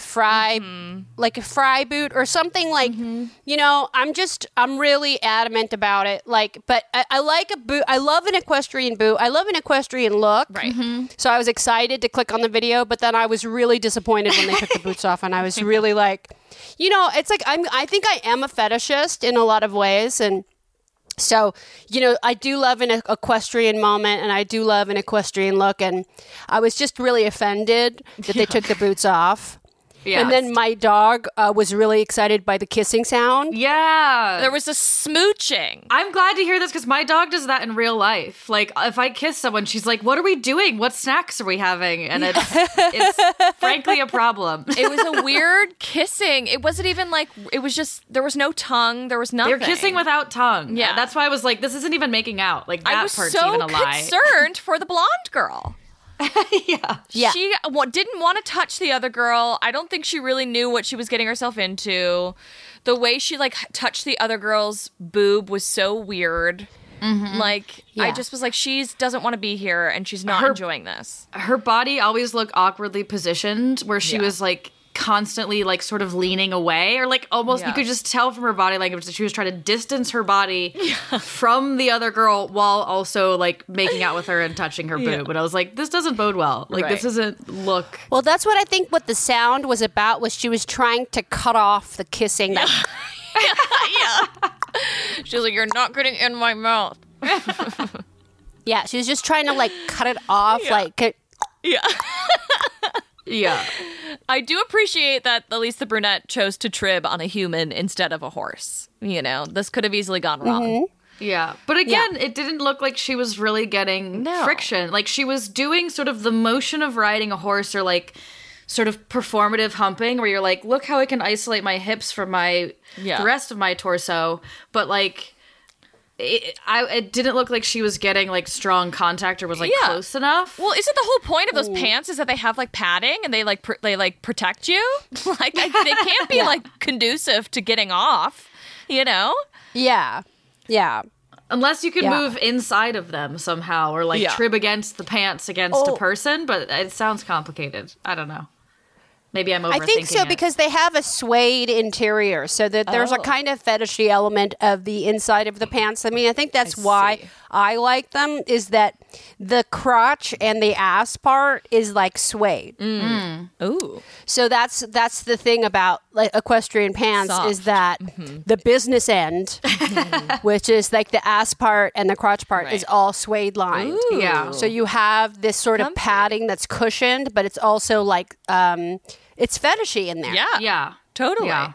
boot or something like. I'm really adamant about it. Like, but I like a boot. I love an equestrian boot. I love an equestrian look. Right. So I was excited to click on the video, but then I was really disappointed when they took the boots off, and I was really like, it's like I think I am a fetishist in a lot of ways, and So, I do love an equestrian moment, and I do love an equestrian look, and I was just really offended that they took the boots off. Yeah. And then my dog was really excited by the kissing sound. Yeah. There was a smooching. I'm glad to hear this because my dog does that in real life. Like, if I kiss someone, she's like, what are we doing? What snacks are we having? And it's frankly a problem. It was a weird kissing. It wasn't even like, it was just, there was no tongue. There was nothing. They're kissing without tongue. Yeah. That's why I was like, this isn't even making out. Like, that I was part's so even a lie. concerned for the blonde girl. Yeah. She didn't want to touch the other girl. I don't think she really knew what she was getting herself into. The way she like touched the other girl's boob was so weird. Like, I just was like, she doesn't want to be here and she's not enjoying this. Her body always looked awkwardly positioned where she was like constantly like sort of leaning away, or like almost you could just tell from her body language that she was trying to distance her body from the other girl while also like making out with her and touching her boob. But I was like, this doesn't bode well. Like, this doesn't look. Well, that's what I think what the sound was about, was she was trying to cut off the kissing. Yeah. She was like, you're not getting in my mouth. Yeah, she was just trying to like cut it off. Yeah. I do appreciate that at least the brunette chose to trib on a human instead of a horse. This could have easily gone wrong. Yeah. But again, it didn't look like she was really getting friction. Like, she was doing sort of the motion of riding a horse, or like sort of performative humping, where you're like, look how I can isolate my hips from the rest of my torso. But like, it didn't look like she was getting like strong contact or was like close enough. Well, isn't the whole point of those pants is that they have like padding and they protect you? Like, they can't be like conducive to getting off, Yeah. Unless you can move inside of them somehow, or like trib against the pants against a person, but it sounds complicated. I don't know. Maybe I'm overthinking I think so, because they have a suede interior, so that there's a kind of fetishy element of the inside of the pants. I mean, I think that's why I like them, is that the crotch and the ass part is like suede. Ooh. So that's the thing about like equestrian pants, is that the business end, which is like the ass part and the crotch part, is all suede lined. Ooh. Yeah. So you have this sort of padding that's cushioned, but it's also like it's fetishy in there. Yeah. Totally. Yeah.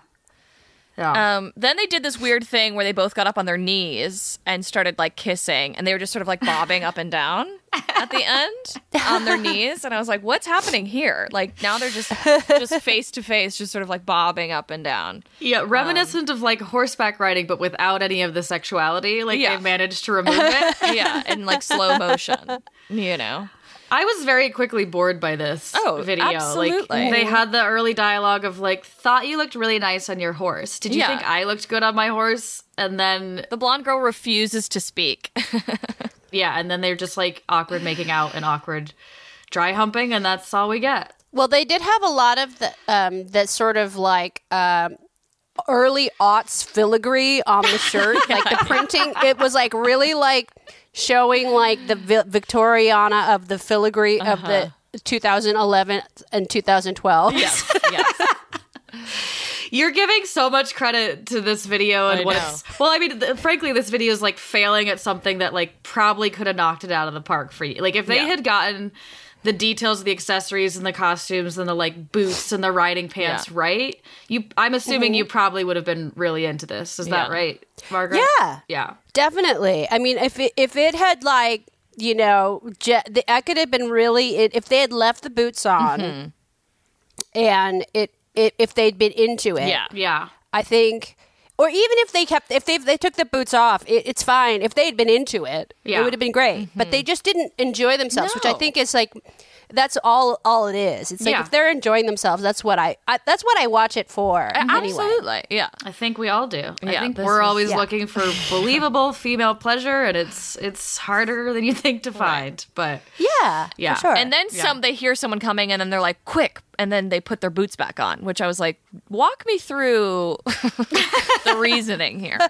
Then they did this weird thing where they both got up on their knees and started like kissing, and they were just sort of like bobbing up and down at the end on their knees. And I was like, what's happening here? Like, now they're just face to face, just sort of like bobbing up and down. Yeah, reminiscent of like horseback riding, but without any of the sexuality. Like, they managed to remove it. Yeah, in like slow motion, I was very quickly bored by this video. Absolutely. Like, they had the early dialogue of like, thought you looked really nice on your horse. Did you think I looked good on my horse? And then the blonde girl refuses to speak. and then they're just like awkward making out and awkward dry humping, and that's all we get. Well, they did have a lot of that sort of like early aughts filigree on the shirt. Like the printing, it was like really like showing like the Victoriana of the filigree of the 2011 and 2012. Yes. You're giving so much credit to this video and well, I mean, frankly, this video is like failing at something that like probably could have knocked it out of the park for you. Like, if they had gotten the details of the accessories and the costumes and the like boots and the riding pants right, I'm assuming you probably would have been really into this. Is that right, Margaret? Yeah, definitely. I mean, if it had like, I could have been really, if they had left the boots on and if they'd been into it, I think, or even if they took the boots off, it's fine. If they'd been into it, it would have been great. But they just didn't enjoy themselves, which I think is like, that's all it is. It's like, if they're enjoying themselves, that's what I watch it for. Absolutely. Anyway. Yeah. I think we all do. I think this we're is- always looking for believable female pleasure, and it's harder than you think to find. But Yeah, for sure. And then they hear someone coming and then they're like, quick. And then they put their boots back on, which I was like, walk me through the reasoning here.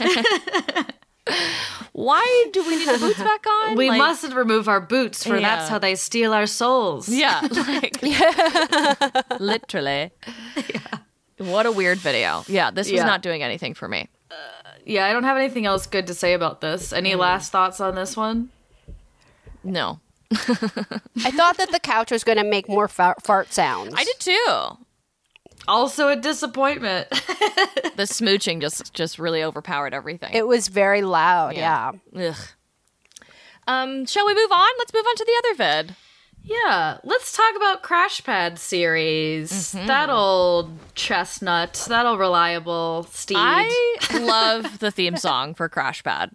Why do we need the boots back on? we mustn't remove our boots, for that's how they steal our souls. Yeah. Literally. What a weird video. Yeah, this was not doing anything for me. Yeah, I don't have anything else good to say about this. Any last thoughts on this one? No. I thought that the couch was going to make more fart sounds. I did too. Also a disappointment. The smooching just really overpowered everything. It was very loud, yeah. Ugh. Shall we move on? Let's move on to the other vid. Yeah, let's talk about Crash Pad series. That old chestnut, that old reliable steed. I love the theme song for Crash Pad.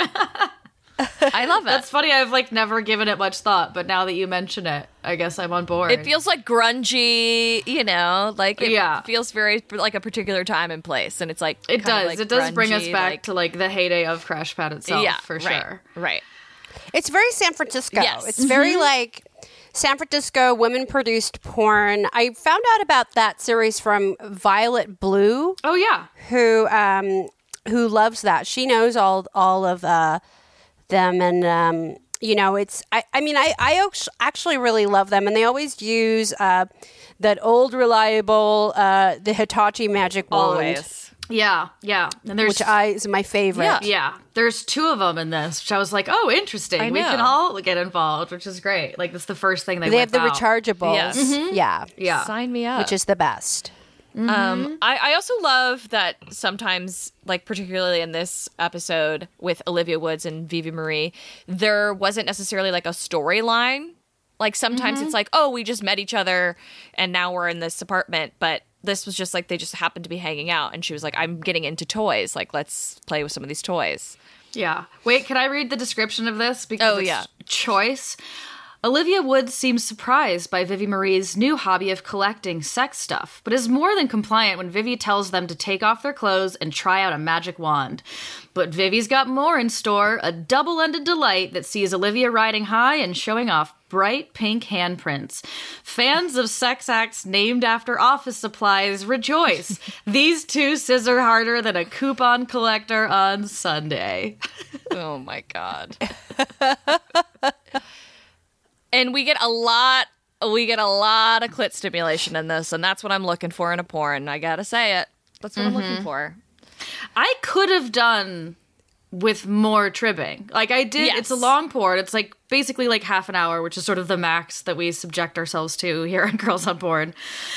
I love it. That's funny. I've like never given it much thought, but now that you mention it, I guess I'm on board. It feels like grungy, you know, like it Yeah. feels very like a particular time and place, and it's like it kinda, does. like, It does bring us grungy, back like- to like the heyday of Crash Pad itself, yeah, for right, sure. Right. It's very San Francisco. Yes. It's very like San Francisco women-produced porn. I found out about that series from Violet Blue, Oh yeah, who loves that. She knows all of them, and you know, it's. I mean, I actually really love them, and they always use that old reliable the Hitachi Magic Wand, Always. yeah. And there's which is my favorite. yeah, there's two of them in this, which I was like, oh, interesting. I We can know. all get involved, which is great. Like that's the first thing they They have whip the out. rechargeables. Yes. Yeah. Yeah, Sign me up. Which is the best. I also love that sometimes, like particularly in this episode with Olivia Woods and Vivi Marie, there wasn't necessarily like a storyline. Like sometimes it's like, oh, we just met each other and now we're in this apartment, but this was just like they just happened to be hanging out, and she was like, I'm getting into toys. Like, let's play with some of these toys. yeah. Wait, can I read the description of this? Because Oh, it's yeah. choice. Olivia Woods seems surprised by Vivi Marie's new hobby of collecting sex stuff, but is more than compliant when Vivi tells them to take off their clothes and try out a magic wand. But Vivi's got more in store, a double-ended delight that sees Olivia riding high and showing off bright pink handprints. Fans of sex acts named after office supplies rejoice. These two scissor harder than a coupon collector on Sunday. Oh my god. And we get a lot of clit stimulation in this, and that's what I'm looking for in a porn. I gotta say it. That's what I'm looking for. I could have done with more tribbing. Like I did. Yes. It's a long porn. It's like basically like half an hour, which is sort of the max that we subject ourselves to here on Girls on Porn.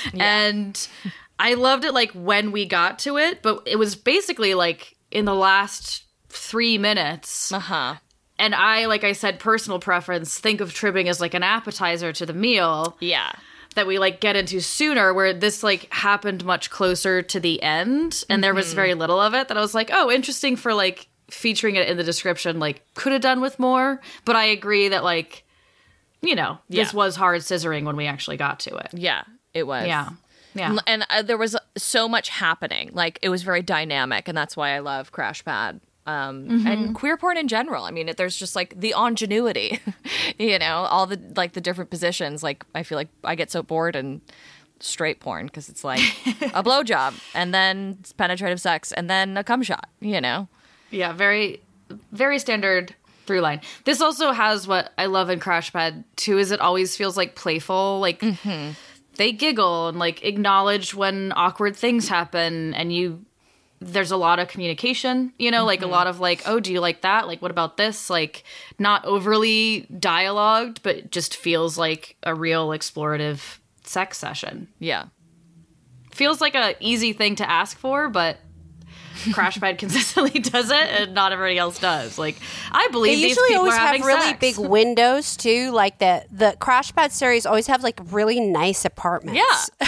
And I loved it like when we got to it, but it was basically like in the last 3 minutes. Uh-huh. And I, like I said, personal preference, think of tribbing as like an appetizer to the meal Yeah. that we like get into sooner, where this like happened much closer to the end and there was very little of it, that I was like, oh, interesting for like featuring it in the description, like could have done with more. But I agree that like, you know, this Yeah. was hard scissoring when we actually got to it. Yeah, it was. Yeah. Yeah. And there was so much happening. Like, it was very dynamic, and that's why I love Crash Pad. And queer porn in general. I mean, there's just like the ingenuity, you know, all the like the different positions. Like, I feel like I get so bored in straight porn because it's like a blowjob and then penetrative sex and then a cum shot, you know? Yeah, very, very standard through line. This also has what I love in Crash Pad too, is it always feels like playful. Like they giggle and like acknowledge when awkward things happen, and there's a lot of communication, you know, like a lot of like, oh, do you like that? Like, what about this? Like, not overly dialogued, but just feels like a real explorative sex session. Yeah. Feels like a easy thing to ask for, but Crash Pad consistently does it, and not everybody else does. Like, I They believe these usually people always are have having really sex. big windows too. Like the Crash Pad series always have like really nice apartments. Yeah.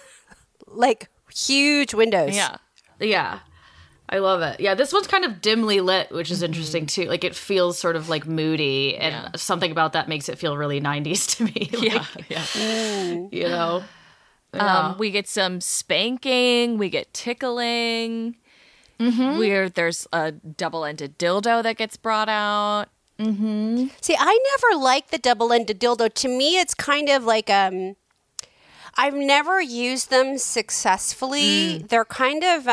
Like huge windows. Yeah. Yeah. I love it. Yeah, this one's kind of dimly lit, which is interesting too. Like, it feels sort of like moody, and something about that makes it feel really 90s to me. Like, Yeah. you know? We get some spanking. We get tickling. There's a double-ended dildo that gets brought out. See, I never liked the double-ended dildo. To me, it's kind of like I've never used them successfully. They're kind of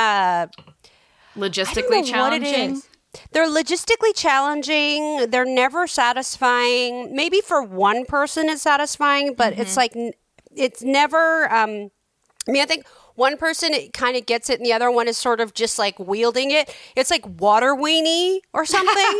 Logistically challenging. They're logistically challenging. They're never satisfying. Maybe for one person it's satisfying, but it's like it's never. I mean, I think one person kind of gets it and the other one is sort of just like wielding it. It's like water weenie or something.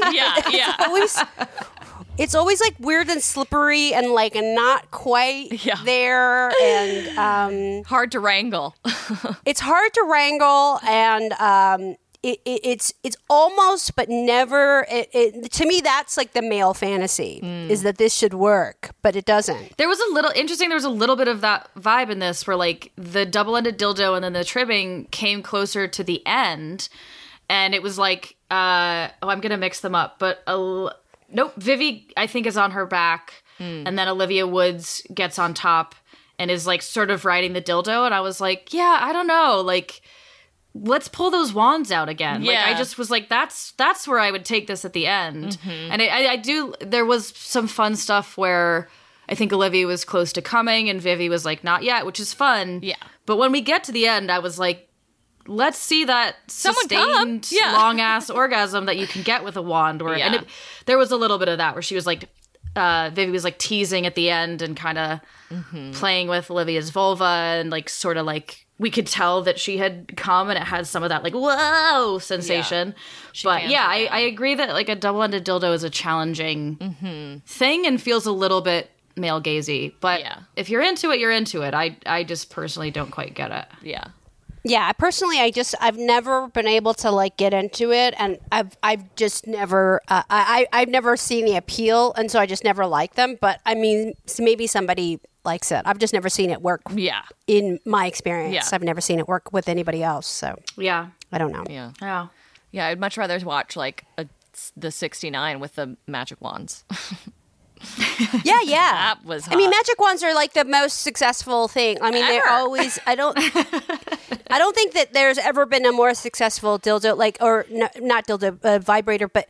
It's always like weird and slippery and like not quite there, and hard to wrangle. It's hard to wrangle, and it's almost but never. To me, that's like the male fantasy is that this should work, but it doesn't. There was a little bit of that vibe in this where like the double-ended dildo and then the trimming came closer to the end, and it was like, I'm gonna mix them up, but. Nope, Vivi, I think, is on her back, and then Olivia Woods gets on top and is, like, sort of riding the dildo, and I was like, yeah, I don't know, like, let's pull those wands out again. Yeah. Like, I just was like, that's where I would take this at the end. And there was some fun stuff where I think Olivia was close to coming, and Vivi was like, not yet, which is fun. Yeah. But when we get to the end, I was like, let's see that sustained long-ass orgasm that you can get with a wand. There was a little bit of that where she was like, Vivi was like teasing at the end and kind of playing with Olivia's vulva and like sort of like we could tell that she had come and it had some of that like, whoa sensation. But yeah, I agree that like a double-ended dildo is a challenging thing and feels a little bit male gazy. But if you're into it, you're into it. I just personally don't quite get it. Yeah. Yeah, personally, I've never been able to like get into it, and I've just never I've never seen the appeal, and so I just never liked them. But I mean, maybe somebody likes it. I've just never seen it work. Yeah, in my experience, I've never seen it work with anybody else. So yeah, I don't know. Yeah. I'd much rather watch like the 69 with the magic wands. Yeah. That was hot. I mean, magic wands are like the most successful thing. I mean, they're always. I don't think that there's ever been a more successful dildo, like, or not dildo, vibrator, but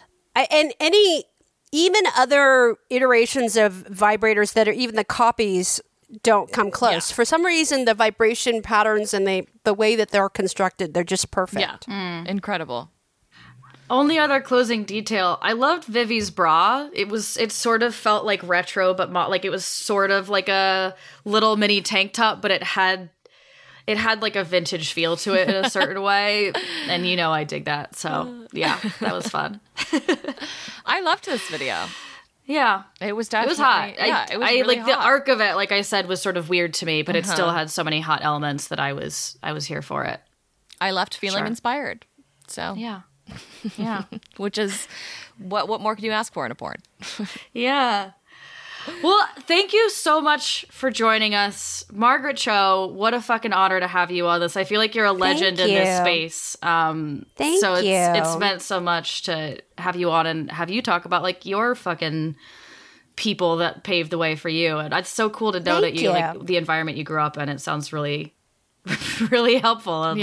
even other iterations of vibrators that are even the copies don't come close. For some reason, the vibration patterns and the way that they're constructed, they're just perfect. Yeah, incredible. Only other closing detail, I loved Vivi's bra. It sort of felt like retro, but like it was sort of like a little mini tank top, but it had like a vintage feel to it in a certain way. And I dig that. So yeah, that was fun. I loved this video. Yeah. It was definitely. It was hot. Yeah, it was really like hot. the arc of it, like I said, was sort of weird to me, but it still had so many hot elements that I was here for it. I left feeling inspired. So yeah. Which is what more could you ask for in a porn? Yeah. Well, thank you so much for joining us, Margaret Cho. What a fucking honor to have you on this. I feel like you're a legend in this space. Thank you. It's meant so much to have you on and have you talk about like your fucking people that paved the way for you. And it's so cool to know that you like the environment you grew up in. It sounds really, really helpful. And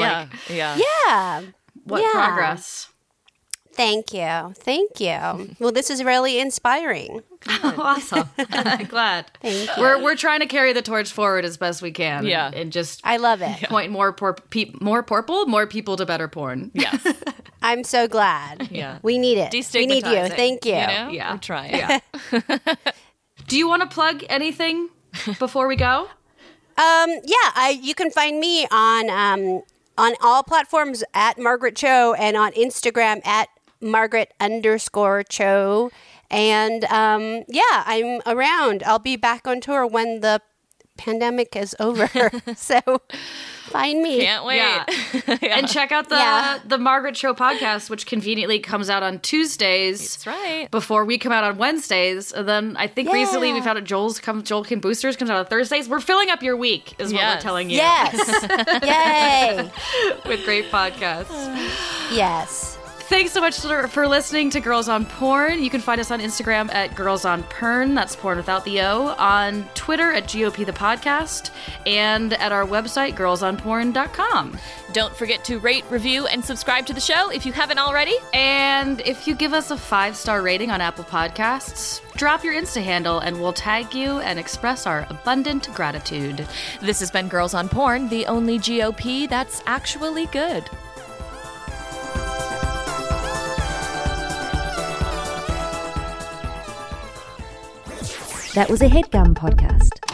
what progress. Thank you. Well, this is really inspiring. Awesome. I'm glad. Thank you. We're trying to carry the torch forward as best we can. Yeah. And just I love it. Point more people to better porn. Yes. I'm so glad. Yeah. We need it. We need you. Thank you. Yeah. We're trying. Yeah. Do you want to plug anything before we go? You can find me on all platforms at Margaret Cho and on Instagram at Margaret_Cho. And I'm around. I'll be back on tour when the pandemic is over. So find me. Can't wait. Yeah. And check out the Margaret Cho podcast, which conveniently comes out on Tuesdays. That's right. Before we come out on Wednesdays. And then I think recently we found out Joel Kim Boosters comes out on Thursdays. We're filling up your week is what we're telling you. Yes. Yay. With great podcasts. Yes. Thanks so much for listening to Girls on Porn. You can find us on Instagram at Girls on Pern, that's porn without the O, on Twitter at GOP the Podcast, and at our website, girlsonporn.com. Don't forget to rate, review, and subscribe to the show if you haven't already. And if you give us a 5-star rating on Apple Podcasts, drop your Insta handle and we'll tag you and express our abundant gratitude. This has been Girls on Porn, the only GOP that's actually good. That was a HeadGum podcast.